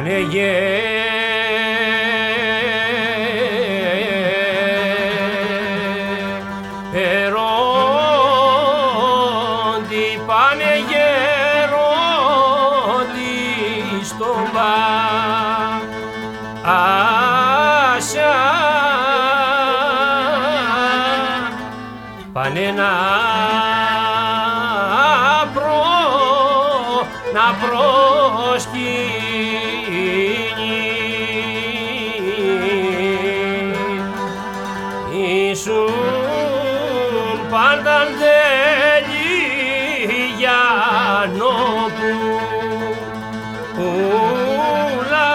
πάνε γέροντι στον Πάσια, πάνε να προσκυνήσουν πάντα Γιαννόπουλα.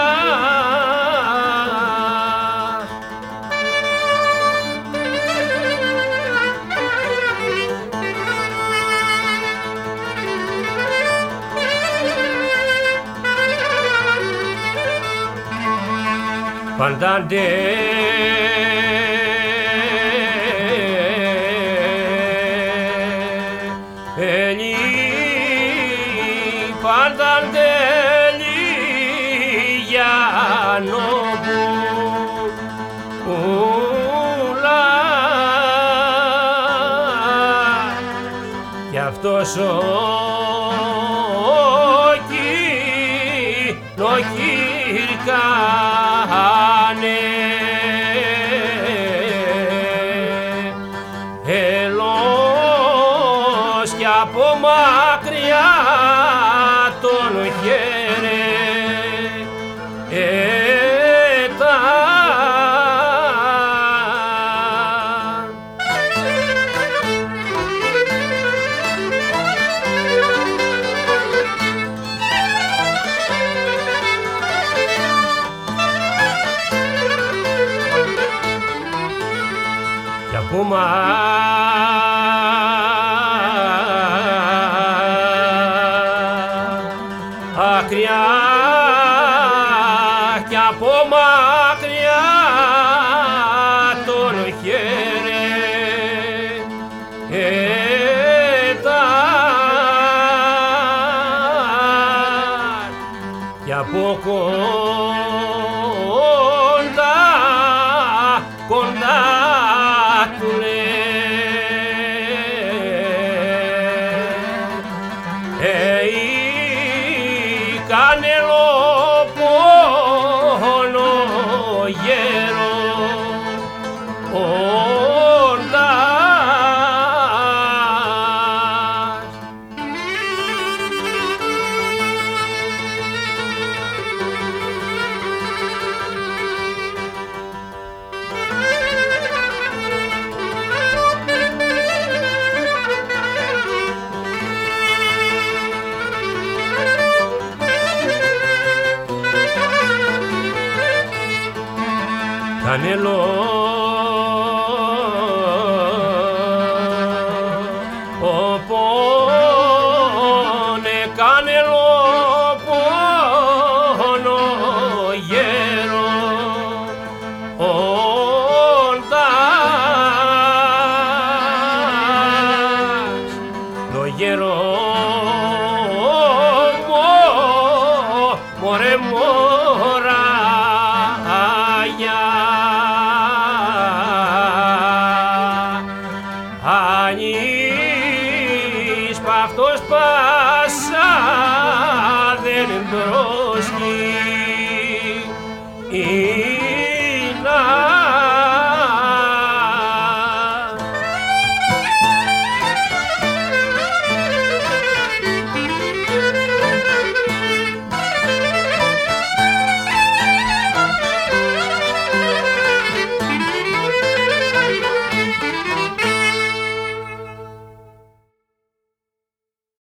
Πανταντέλη πανταντέλη Γιαννόπουλα, κι αυτός ο κοινοκύρκανε ελός κι από μακριά τον χαιρετάν. Κι από μακριά κι από μακριά τον χαιρετάν, κι από κοντά του κανελοπόνο γέροντας. Κανελοπόνο γέροντας, το μωρέ μωράγια, ανείς π' αυτός πάσα δεν προσκύνει.